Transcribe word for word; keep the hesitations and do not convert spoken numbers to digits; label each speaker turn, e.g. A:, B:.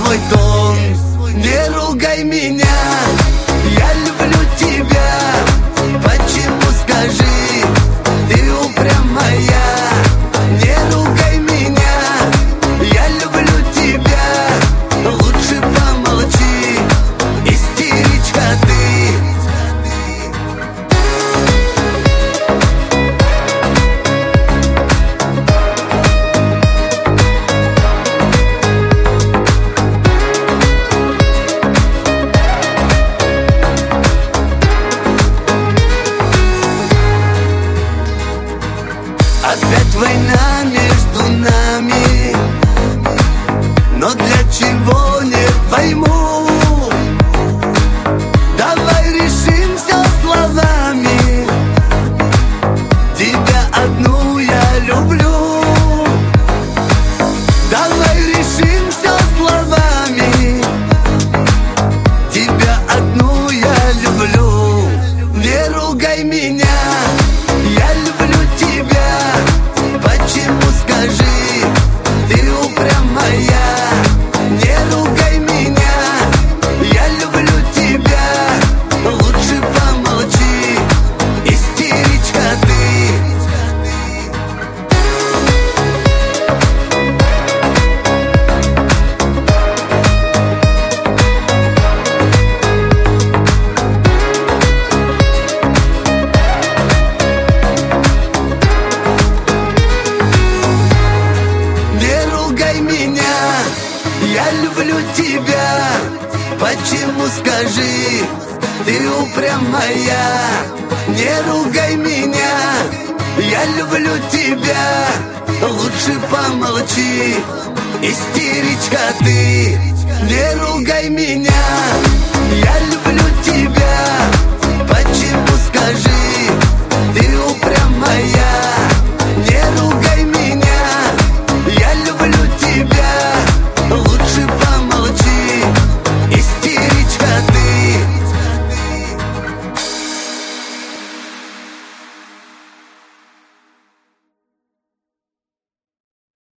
A: свой тон, не ругай меня. Я люблю тебя, почему, скажи, ты упрямая. Не ругай меня, я люблю тебя, лучше помолчи, истеричка ты. Опять война между нами, но для чего не пойму. Давай решим все словами, тебя одну я люблю. Давай решим все словами, тебя одну я люблю. Не ругай меня, я люблю тебя, почему, скажи, ты упрямая. Не ругай меня, я люблю тебя, лучше помолчи, истеричка ты. Я люблю тебя, почему, скажи, ты упрямая. Не ругай меня, я люблю тебя, лучше помолчи, истеричка ты. Не ругай меня, я люблю тебя,